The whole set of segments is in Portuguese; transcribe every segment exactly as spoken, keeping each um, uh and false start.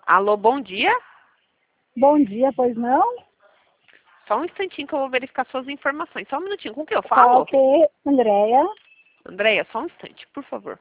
Alô, bom dia. Bom dia, pois não? Só um instantinho que eu vou verificar suas informações. Só um minutinho. Com quem eu Tá falo? ok, Andréia. Andréia, só um instante, por favor.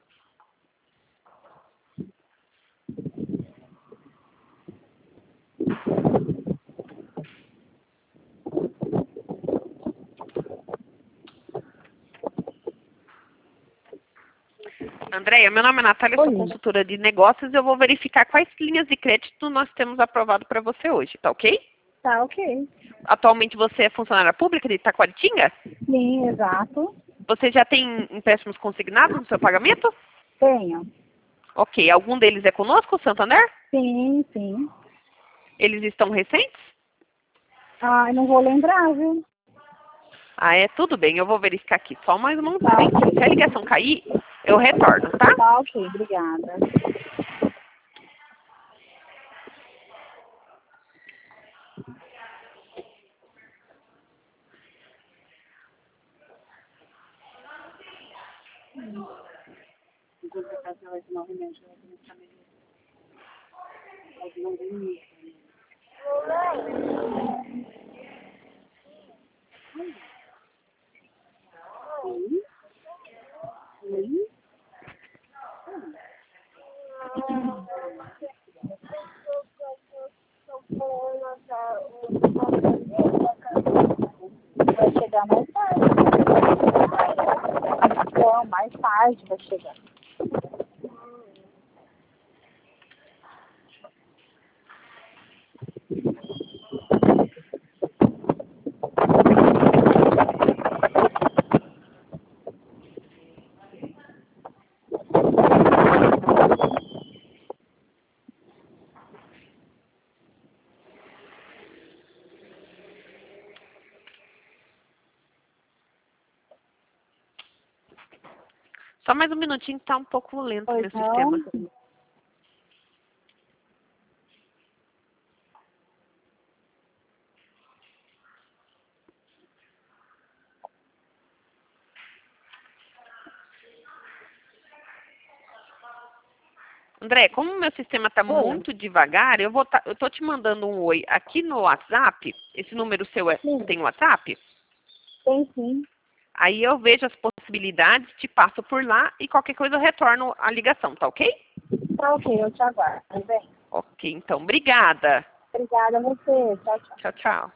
Andréia, meu nome é Natália, eu sou Oi. consultora de negócios e eu vou verificar quais linhas de crédito nós temos aprovado para você hoje, tá ok? Tá ok. Atualmente você é funcionária pública de Itacoaritinga? Sim, exato. Você já tem empréstimos consignados no seu pagamento? Tenho. Ok. Algum deles é conosco, Santander? Sim, sim. Eles estão recentes? Ah, eu não vou lembrar, viu? Ah, é? Tudo bem, eu vou verificar aqui. Só mais um Tá instante. ok. Se a ligação cair, eu retorno, tá? Tá ok, obrigada. Vai chegar mais tarde. Não, mais tarde vai chegar. Só mais um minutinho que tá um pouco lento o Pois meu não? sistema. André, como o meu sistema está Oi. muito devagar, eu vou tá, eu tô te mandando um oi aqui no WhatsApp. Esse número seu é, Sim, tem WhatsApp? tem sim. Aí eu vejo as possibilidades, te passo por lá e qualquer coisa eu retorno a ligação, tá ok? Tá ok, eu te aguardo. Tudo bem? Ok, então, obrigada. Obrigada a você. Tchau, tchau. Tchau, tchau.